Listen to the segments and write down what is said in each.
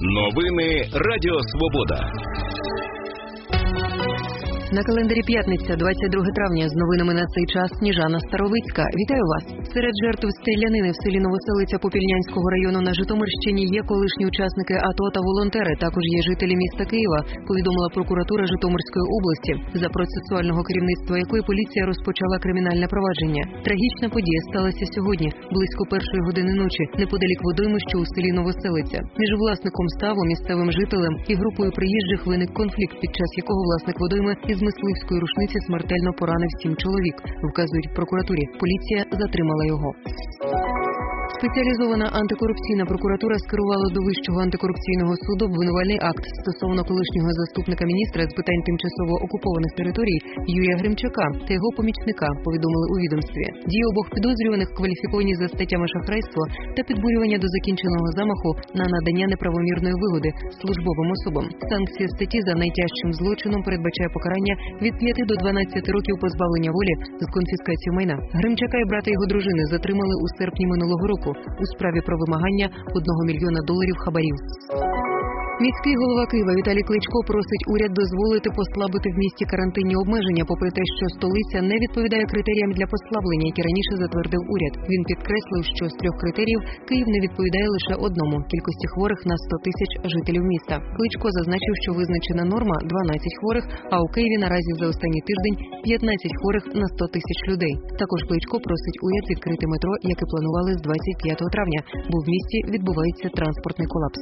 Новини Радіо Свобода. На календарі п'ятниця, 22 травня, з новинами на цей час Сніжана Старовицька. Вітаю вас! Серед жертв стрілянини в селі Новоселиця Попільнянського району на Житомирщині є колишні учасники АТО та волонтери, також є жителі міста Києва, повідомила прокуратура Житомирської області, за процесуального керівництва якої поліція розпочала кримінальне провадження. Трагічна подія сталася сьогодні, близько 1 години ночі, неподалік водоймища у селі Новоселиця. Між власником ставу, місцевим жителем і групою приїжджих виник конфлікт, під час якого власник водойми із мисливської рушниці смертельно поранив 7 чоловік, вказують в прокуратурі. Поліція затримала його. Спеціалізована антикорупційна прокуратура скерувала до Вищого антикорупційного суду обвинувальний акт стосовно колишнього заступника міністра з питань тимчасово окупованих територій Юрія Гримчака та його помічника, повідомили у відомстві. Дії обох підозрюваних кваліфіковані за статтями шахрайство та підбурювання до закінченого замаху на надання неправомірної вигоди службовим особам. Санкція статті за найтяжчим злочином передбачає покарання від 5 до 12 років позбавлення волі з конфіскацією майна. Гримчака і брата його дружини затримали у серпні минулого року у справі про вимагання $1 мільйона хабарів. Міський голова Києва Віталій Кличко просить уряд дозволити послабити в місті карантинні обмеження, попри те, що столиця не відповідає критеріям для послаблення, які раніше затвердив уряд. Він підкреслив, що з 3 критеріїв Київ не відповідає лише одному – кількості хворих на 100 тисяч жителів міста. Кличко зазначив, що визначена норма – 12 хворих, а у Києві наразі за останній тиждень 15 хворих на 100 тисяч людей. Також Кличко просить уряд відкрити метро, яке планували з 25 травня, бо в місті відбувається транспортний колапс.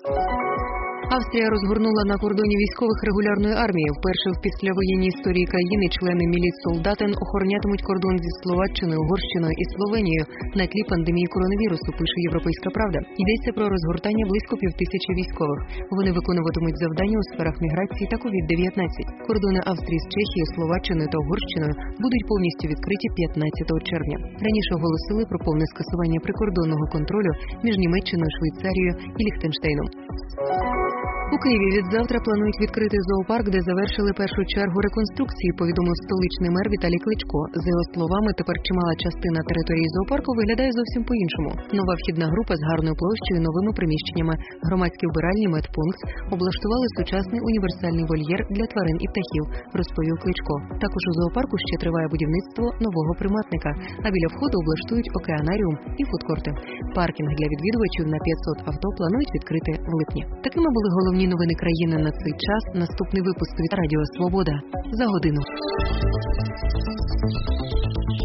Австрія розгорнула на кордоні військових регулярної армії. Вперше в післявоєнній історії країни члени міліцсолдатен охоронятимуть кордон зі Словаччиною, Угорщиною і Словенією на тлі пандемії коронавірусу, пише «Європейська правда». Йдеться про розгортання близько 5000 військових. Вони виконуватимуть завдання у сферах міграції та COVID-19. Кордони Австрії з Чехією, Словаччиною та Угорщиною будуть повністю відкриті 15 червня. Раніше оголосили про повне скасування прикордонного контролю між Німеччиною, Швейцарією і Ліхтенштейном. У Києві відзавтра планують відкрити зоопарк, де завершили першу чергу реконструкції, повідомив столичний мер Віталій Кличко. За його словами, тепер чимала частина території зоопарку виглядає зовсім по-іншому. Нова вхідна група з гарною площею і новими приміщеннями, громадські вбиральні, медпункт, облаштували сучасний універсальний вольєр для тварин і птахів, розповів Кличко. Також у зоопарку ще триває будівництво нового приматника, а біля входу облаштують океанаріум і фудкорти. Паркінг для відвідувачів на 500 авто планують відкрити в липні. Такими були головні новини країни на цей час. Наступний випуск від Радіо Свобода за годину.